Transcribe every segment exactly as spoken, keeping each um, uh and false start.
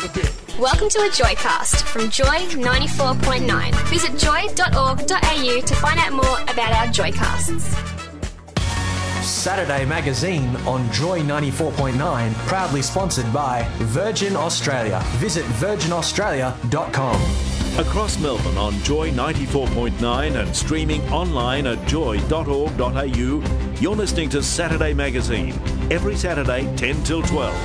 Welcome to a Joycast from Joy ninety-four point nine. Visit joy dot org dot a u to find out more about our Joycasts. Saturday Magazine on Joy ninety-four point nine, proudly sponsored by Virgin Australia. Visit virgin australia dot com. Across Melbourne on Joy ninety-four point nine and streaming online at joy dot org dot a u, you're listening to Saturday Magazine, every Saturday ten till twelve.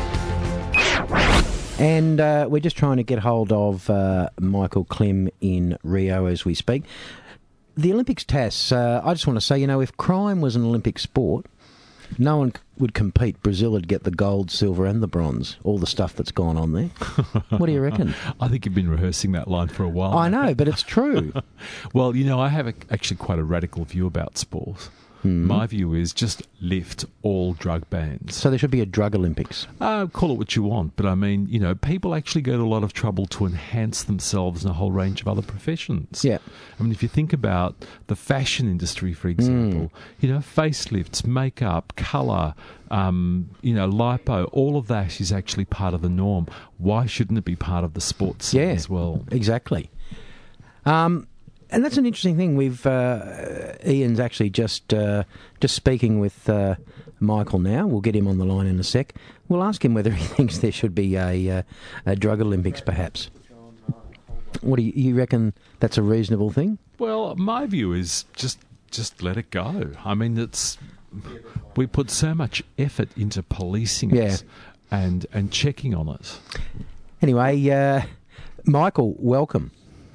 And uh, we're just trying to get hold of uh, Michael Klim in Rio as we speak. The Olympics, Tass, uh, I just want to say, you know, if crime was an Olympic sport, no one would compete. Brazil would get the gold, silver and the bronze, all the stuff that's gone on there. What do you reckon? I think you've been rehearsing that line for a while. I know, but it's true. Well, you know, I have a, actually quite a radical view about sport. Mm. My view is just lift all drug bans. So there should be a drug Olympics? Uh, call it what you want, but I mean, you know, people actually go to a lot of trouble to enhance themselves in a whole range of other professions. Yeah. I mean, if you think about the fashion industry, for example, mm. you know, facelifts, makeup, colour, um, you know, lipo, all of that is actually part of the norm. Why shouldn't it be part of the sports scene yeah, as well? Exactly. Um... And that's an interesting thing. We've uh, Ian's actually just uh, just speaking with uh, Michael now. We'll get him on the line in a sec. We'll ask him whether he thinks there should be a, uh, a drug Olympics, perhaps. What do you, you reckon? That's a reasonable thing? Well, my view is just just let it go. I mean, it's we put so much effort into policing yeah. it and and checking on it. Anyway, uh, Michael, welcome.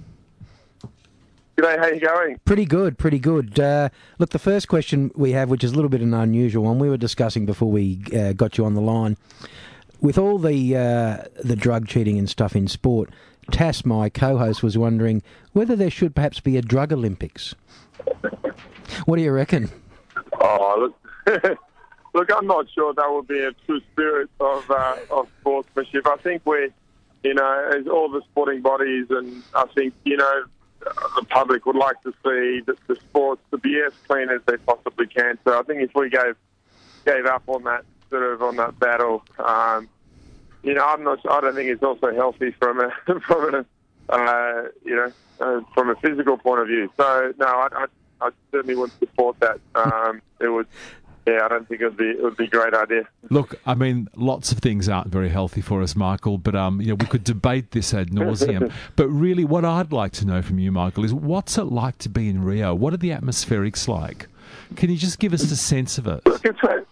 G'day, how you going? Pretty good, pretty good. Uh, look, the first question we have, which is a little bit an unusual one, we were discussing before we uh, got you on the line. With all the uh, the drug cheating and stuff in sport, Tass, my co-host, was wondering whether there should perhaps be a drug Olympics. What do you reckon? Oh, look, look I'm not sure that would be a true spirit of uh, of sportsmanship. I think we, you know, as all the sporting bodies, and I think, you know, the public would like to see the, the sports to be as clean as they possibly can. So I think if we gave gave up on that sort of on that battle, um, you know, I'm not. I don't think it's also healthy from a from a uh, you know uh, from a physical point of view. So no, I, I, I certainly wouldn't support that. Um, it would. Yeah, I don't think it would be it would be a great idea. Look, I mean, lots of things aren't very healthy for us, Michael, but um, you know, we could debate this ad nauseum. But really, what I'd like to know from you, Michael, is what's it like to be in Rio? What are the atmospherics like? Can you just give us a sense of it? Look, it's a,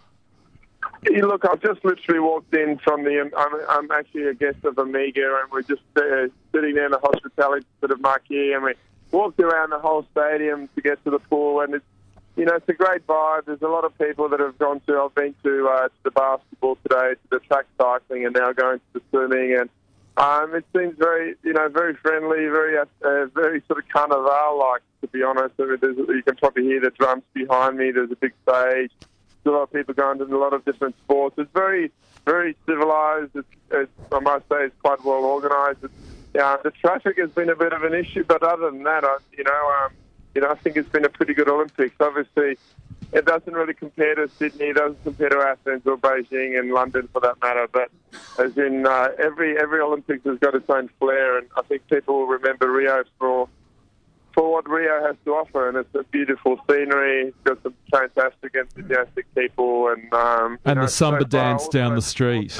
you look, I've just literally walked in from the. I'm, I'm actually a guest of Omega, and we're just uh, sitting there in the hospitality sort of marquee, and we walked around the whole stadium to get to the pool, and it's. You know, it's a great vibe. There's a lot of people that have gone to, I've been to, uh, to the basketball today, to the track cycling, and now going to the swimming. And um, it seems very, you know, very friendly, very uh, very sort of carnival-like, to be honest. I mean, there's, you can probably hear the drums behind me. There's a big stage. There's a lot of people going to a lot of different sports. It's very, very civilised. It's, it's, I must say it's quite well organised. Uh, the traffic has been a bit of an issue, but other than that, I, you know... Um, You know, I think it's been a pretty good Olympics. Obviously, it doesn't really compare to Sydney, it doesn't compare to Athens or Beijing and London for that matter. But as in uh, every every Olympics has got its own flair, and I think people will remember Rio for for what Rio has to offer. And it's a beautiful scenery. It's got some fantastic, enthusiastic people, and um, and know, the samba so dance down the street.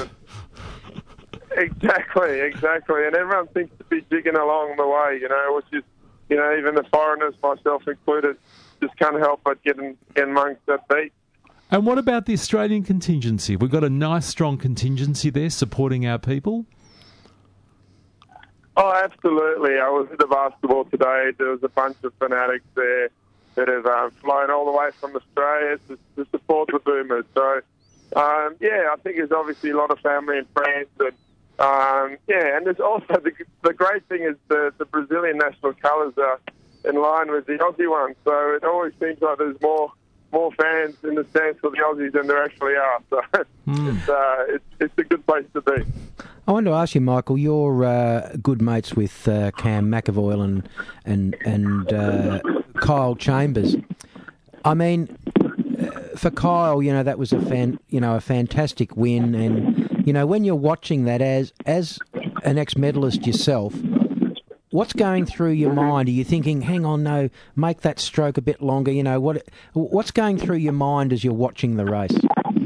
Exactly, exactly, and everyone seems to be jigging along the way. You know, which is. You know, even the foreigners, myself included, just can't help but get, in, get amongst that beat. And what about the Australian contingency? We've got a nice, strong contingency there supporting our people? Oh, absolutely. I was at the basketball today. There was a bunch of fanatics there that have um, flown all the way from Australia to, to support the Boomers. So, um, yeah, I think there's obviously a lot of family and friends and Um, yeah, and there's also the, the great thing is the, the Brazilian national colours are in line with the Aussie ones. So it always seems like there's more more fans in the stands for the Aussies than there actually are. So mm. it's, uh, it's it's a good place to be. I wanted to ask you, Michael. You're uh, good mates with uh, Cam McAvoy and and and uh, Kyle Chambers. I mean, for Kyle, you know, that was a fan, you know, a fantastic win, and you know, when you're watching that as as an ex-medalist yourself, what's going through your mind? Are you thinking, hang on, no, make that stroke a bit longer? You know, what what's going through your mind as you're watching the race?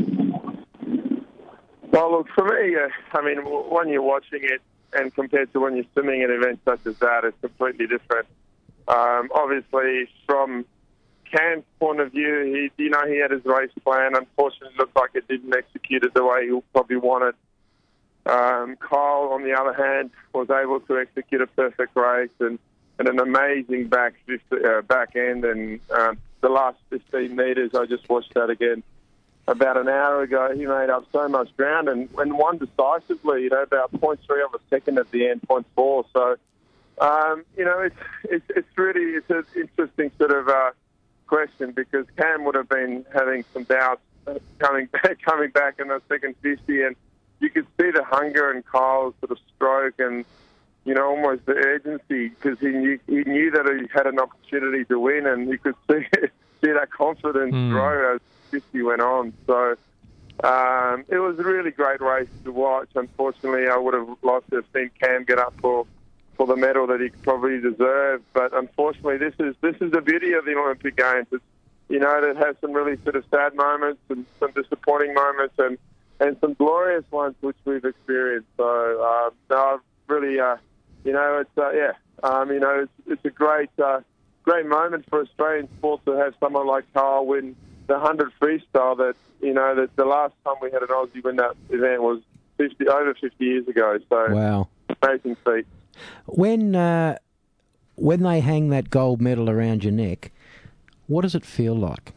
Well, look, for me, uh, I mean, when you're watching it and compared to when you're swimming at events such as that, it's completely different. Um, obviously, from Cam's point of view, he, you know, he had his race plan. Unfortunately, it looked like it didn't execute it the way he probably wanted. Um, Kyle, on the other hand, was able to execute a perfect race and, and an amazing back uh, back end. And um, the last fifteen metres, I just watched that again about an hour ago. He made up so much ground and, and won decisively. You know, about point three of a second at the end, point four. So, um, you know, it's it's it's really it's an interesting sort of uh, question because Cam would have been having some doubts coming back coming back in the second fifty and. You could see the hunger in Kyle's sort of stroke and, you know, almost the urgency because he knew, he knew that he had an opportunity to win and you could see see that confidence mm. grow as fifty went on. So um, it was a really great race to watch. Unfortunately, I would have loved to have seen Cam get up for, for the medal that he probably deserved. But unfortunately, this is this is the beauty of the Olympic Games. It's, you know, it has some really sort of sad moments and some disappointing moments and and some glorious ones which we've experienced. So, uh, no, I've really, uh, you know, it's, uh, yeah, um, you know, it's, it's a great uh, great moment for Australian sport to have someone like Kyle win the one hundred freestyle that, you know, that the last time we had an Aussie win that event was fifty over fifty years ago. So, wow. Amazing feat. When, uh, when they hang that gold medal around your neck, what does it feel like?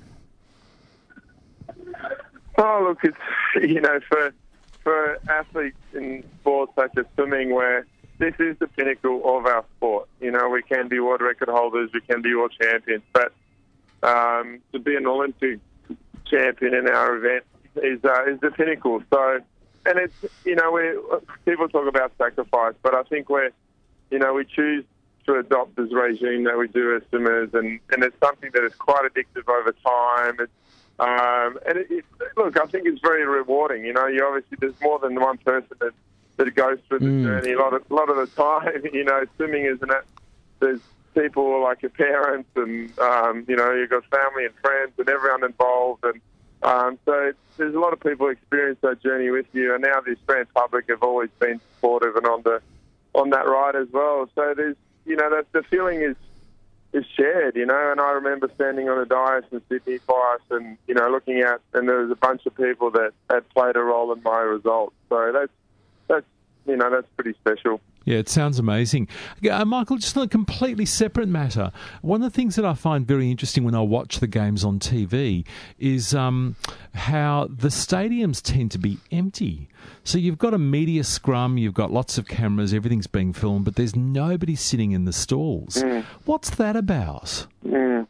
Oh, look, it's, you know, for for athletes in sports such as swimming where this is the pinnacle of our sport. You know, we can be world record holders, we can be world champions, but um, to be an Olympic champion in our event is uh, is the pinnacle. So, and it's, you know, we people talk about sacrifice, but I think we're, you know, we choose to adopt this regime that we do as swimmers, and, and it's something that is quite addictive over time. It's, Um, and it, it, look, I think it's very rewarding. You know, you obviously there's more than one person that, that goes through the mm. journey. A lot of a lot of the time, you know, swimming isn't it? There's people like your parents, and um, you know, you've got family and friends, and everyone involved, and um, so it's, there's a lot of people who experience that journey with you. And now the Australian public have always been supportive and on the on that ride as well. So there's, you know, that the feeling is. is shared, you know, and I remember standing on a dais in Sydney twice and, you know, looking at, and there was a bunch of people that had played a role in my results. So that's, that's you know, that's pretty special. Yeah, it sounds amazing. Uh, Michael, just on a completely separate matter, one of the things that I find very interesting when I watch the games on T V is um, how the stadiums tend to be empty. So you've got a media scrum, you've got lots of cameras, everything's being filmed, but there's nobody sitting in the stalls. Mm. What's that about? Mm.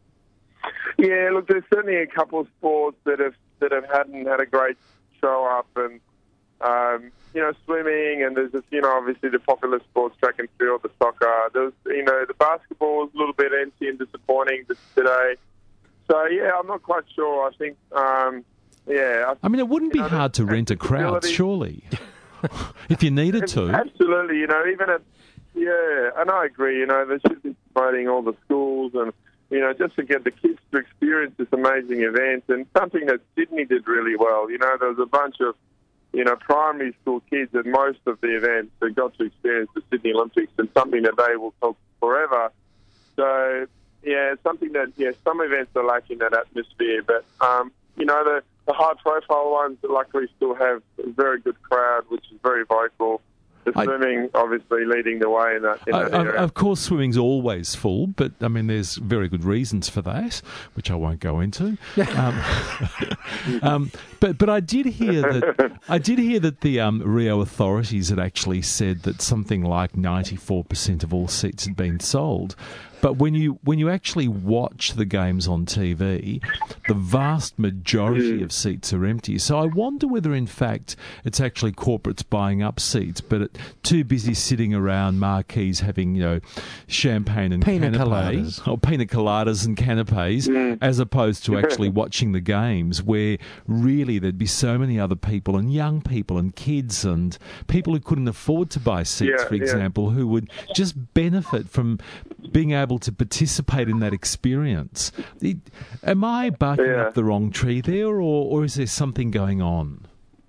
Yeah, look, there's certainly a couple of sports that have that have hadn't had a great show up, and um, you know, swimming, and there's, you know, obviously the popular sports, track and field, the soccer. There's, you know, the basketball is a little bit empty and disappointing today. So, yeah, I'm not quite sure. I think, um, yeah. I, I mean, it wouldn't be know, hard to rent a crowd, surely, if you needed to. Absolutely, you know, even at, yeah, and I agree, you know, they should be promoting all the schools and, you know, just to get the kids to experience this amazing event, and something that Sydney did really well. You know, there was a bunch of, you know, primary school kids at most of the events that got to experience the Sydney Olympics, and something that they will talk forever. So, yeah, something that, yeah, some events are lacking that atmosphere, but, um, you know, the, the high-profile ones luckily still have a very good crowd, which is very vocal. The I, swimming, obviously, leading the way in that, in that I, area. Of course, swimming's always full, but, I mean, there's very good reasons for that, which I won't go into. um, um, but but I did hear that I did hear that the um, Rio authorities had actually said that something like ninety-four percent of all seats had been sold. But when you when you actually watch the games on T V, the vast majority Mm. of seats are empty. So I wonder whether, in fact, it's actually corporates buying up seats, but it, too busy sitting around marquees having, you know, champagne and Pina canapes, coladas. or pina coladas and canapes, Mm. as opposed to actually watching the games, where really there'd be so many other people and young people and kids and people who couldn't afford to buy seats, Yeah, for yeah. example, who would just benefit from being able to participate in that experience. It- am I barking Yeah. up the wrong tree there, or, or is there something going on?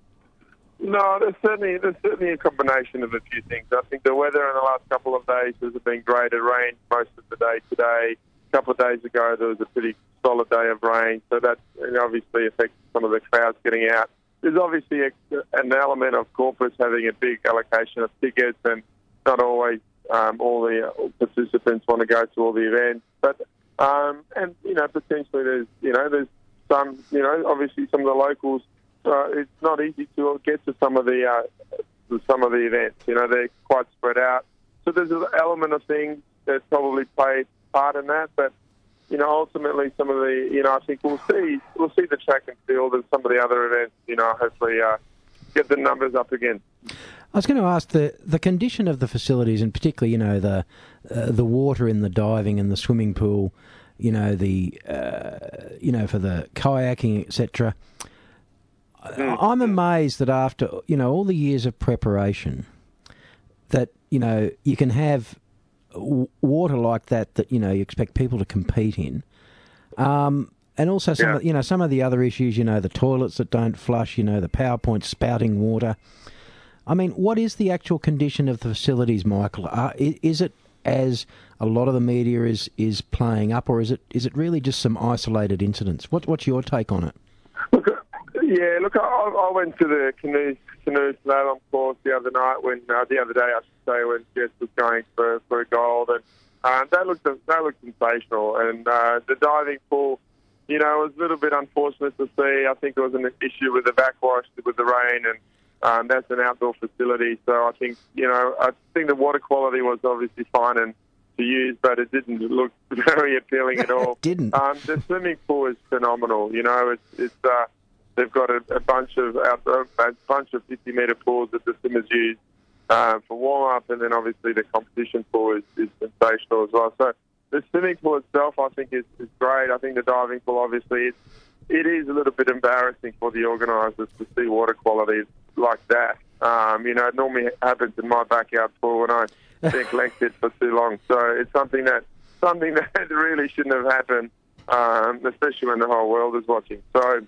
No, there's certainly there's certainly a combination of a few things. I think the weather in the last couple of days has been great. It rained most of the day today. A couple of days ago, there was a pretty solid day of rain, so that obviously affects some of the crowds getting out. There's obviously a, an element of corporates having a big allocation of tickets, and not always um, all the participants want to go to all the events. But um, and you know, potentially there's you know there's some you know obviously some of the locals. Uh, it's not easy to get to some of the uh, some of the events. You know, they're quite spread out. So there's an element of things that probably play part in that. But you know, ultimately, some of the you know, I think we'll see we'll see the track and field and some of the other events. You know, hopefully uh, get the numbers up again. I was going to ask the the condition of the facilities, and particularly, you know, the uh, the water in the diving and the swimming pool, you know, the uh, you know for the kayaking, et cetera. I'm amazed that after, you know, all the years of preparation, that, you know, you can have w- water like that that, you know, you expect people to compete in. Um, and also some, Yeah. of, you know, some of the other issues, you know, the toilets that don't flush, you know, the PowerPoint spouting water. I mean, what is the actual condition of the facilities, Michael? Uh, i- is it as a lot of the media is, is playing up, or is it is it really just some isolated incidents? What, what's your take on it? Look, uh, yeah, look, I, I went to the canoe canoe slalom course the other night when uh, the other day I should say when Jess was going for for a gold, and uh, that looked that looked sensational. And uh, the diving pool, you know, it was a little bit unfortunate to see. I think there was an issue with the backwash with the rain, and um, that's an outdoor facility. So I think you know I think the water quality was obviously fine and to use, but it didn't look very appealing at all. It didn't. Um, the swimming pool is phenomenal. You know, it's it's. Uh, They've got a, a bunch of outdoor, a bunch of fifty metre pools that the swimmers use uh, for warm up, and then obviously the competition pool is, is sensational as well. So the swimming pool itself, I think, is, is great. I think the diving pool, obviously, it, it is a little bit embarrassing for the organisers to see water quality like that. Um, you know, it normally happens in my backyard pool when I neglected for too long. So it's something that something that really shouldn't have happened, um, especially when the whole world is watching. So.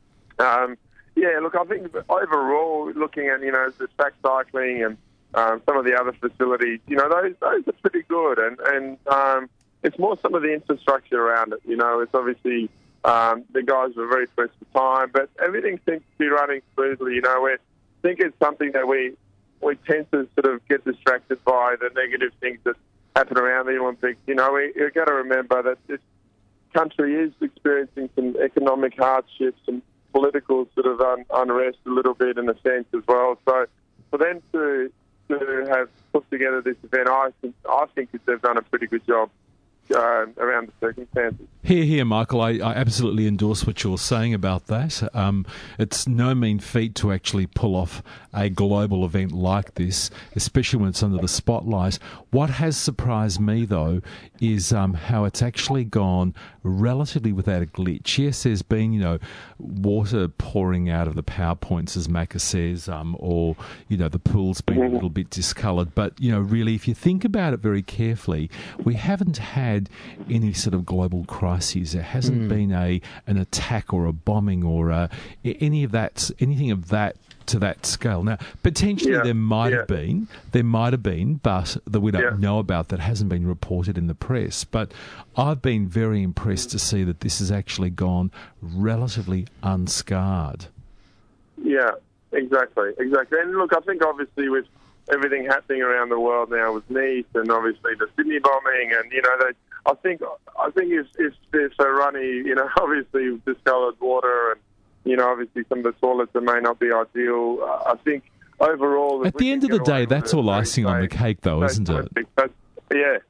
Um, yeah, look, I think overall, looking at, you know, the track cycling and um, some of the other facilities, you know, those those are pretty good. And, and um, it's more some of the infrastructure around it. You know, it's obviously um, the guys were very pressed for time, but everything seems to be running smoothly. You know, we think it's something that we, we tend to sort of get distracted by the negative things that happen around the Olympics. You know, we, we've got to remember that this country is experiencing some economic hardships and political sort of un- unrest a little bit in a sense as well. So for them to to have put together this event, I think I think that they've done a pretty good job uh, around the circumstances. Here, here, Michael, I, I absolutely endorse what you're saying about that. Um, it's no mean feat to actually pull off a global event like this, especially when it's under the spotlight. What has surprised me, though, is um, how it's actually gone relatively without a glitch. Yes, there's been, you know, water pouring out of the PowerPoints, as Macca says, um, or, you know, the pool's been a little bit discoloured. But, you know, really, if you think about it very carefully, we haven't had any sort of global crisis. There hasn't mm. been a an attack or a bombing or a, any of that, anything of that to that scale. Now, potentially yeah. there might yeah. have been, there might have been, but that we don't yeah. know about, that hasn't been reported in the press. But I've been very impressed to see that this has actually gone relatively unscarred. Yeah, exactly, exactly. And look, I think obviously with everything happening around the world now with Nice and obviously the Sydney bombing, and you know, they, I think I think if if they're so runny, you know, obviously discoloured water and you know, obviously some of the toilets that may not be ideal. Uh, I think overall, at the end of the day, that's all icing on the cake, though, isn't it? That's, yeah,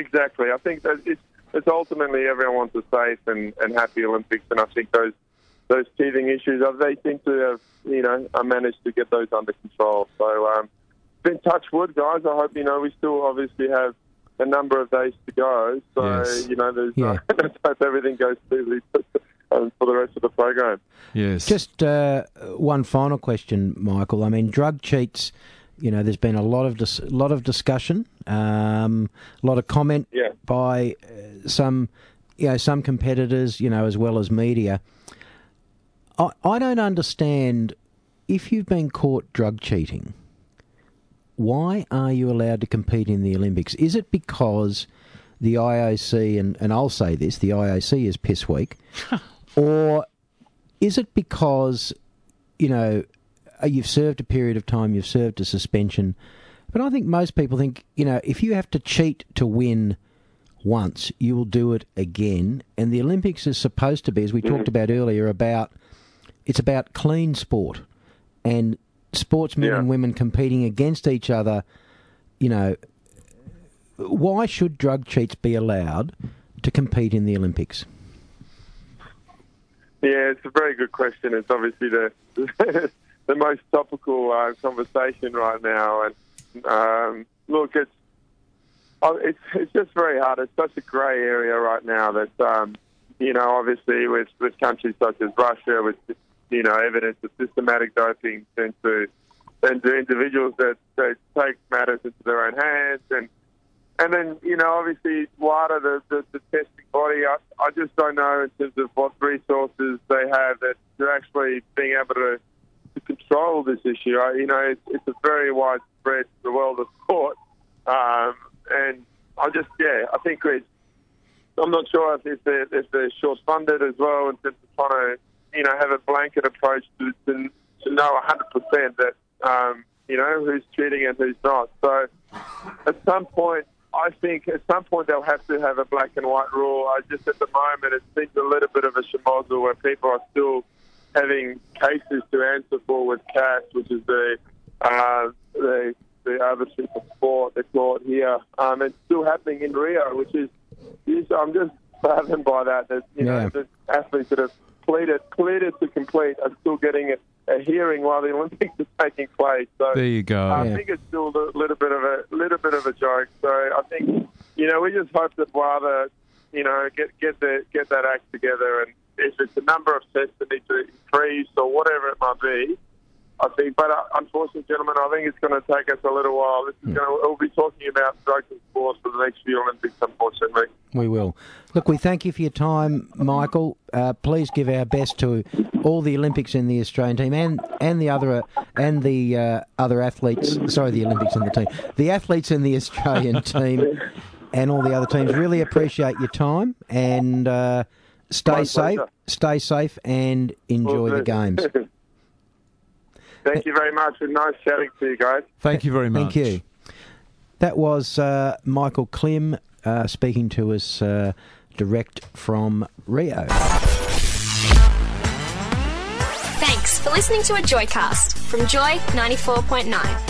exactly. I think that it's, it's ultimately everyone wants a safe and, and happy Olympics, and I think those those teething issues, they seem to have, you know, managed to get those under control. So, um, been touch wood, guys. I hope, you know, we still obviously have a number of days to go. So, Yes. you know, there's Yeah. uh, let's hope everything goes smoothly um, for the rest of the program. Yes. Just uh, one final question, Michael. I mean, drug cheats. You know, there's been a lot of dis- lot of discussion, um, a lot of comment Yeah. by uh, some, you know, some competitors, you know, as well as media. I, I don't understand, if you've been caught drug cheating, why are you allowed to compete in the Olympics? Is it because the I O C, and, and I'll say this, the I O C is piss weak, or is it because, you know, you've served a period of time, you've served a suspension? But I think most people think, you know, if you have to cheat to win once, you will do it again. And the Olympics is supposed to be, as we mm-hmm. talked about earlier, about it's about clean sport and sportsmen yeah. and women competing against each other. You know, why should drug cheats be allowed to compete in the Olympics? Yeah, it's a very good question. It's obviously the the most topical uh, conversation right now. And um, look, it's oh, it's it's just very hard. It's such a grey area right now that um, you know, obviously with with countries such as Russia, with you know evidence of systematic doping, and to and to individuals that, that take matters into their own hands, and and then you know obviously WADA, the, the, the testing body. I, I just don't know in terms of what resources they have that they're actually being able to, to control this issue. I, you know, it's, it's a very widespread the world of sport, um, and I just yeah, I think it's. I'm not sure if, if they're if they're short-funded as well in terms of trying to you know have a blanket approach to to, to know one hundred percent that um, you know who's cheating and who's not. So at some point, I think at some point they'll have to have a black and white rule. I just at the moment it seems a little bit of a schmozzle where people are still having cases to answer for with C A S, which is the uh, the the arbitrary for sport they call it here. Um, it's still happening in Rio, which is I'm just saddened by that. That you yeah. know the athletes that have pleaded pleaded to complete are still getting a, a hearing while the Olympics is taking place. So there you go. I yeah. think it's still a little bit of a little bit of a joke. So I think you know we just hope that WADA you know get get the get that act together, and if it's a number of tests that need to increase or whatever it might be, I think. But uh, unfortunately, gentlemen, I think it's going to take us a little while. This is mm. going to we'll be talking about drugs and sports for the next few Olympics, unfortunately. We will. Look, we thank you for your time, Michael. Uh, please give our best to all the Olympics in the Australian team and, and the other uh, and the uh, other athletes. Sorry, the Olympics in the team, the athletes in the Australian team, and all the other teams. Really appreciate your time and uh, stay My safe. pleasure. Stay safe and enjoy the games. Thank you very much, and nice chatting to you guys. Thank you very much. Thank you. That was uh, Michael Klim uh, speaking to us uh, direct from Rio. Thanks for listening to a Joycast from Joy ninety-four point nine.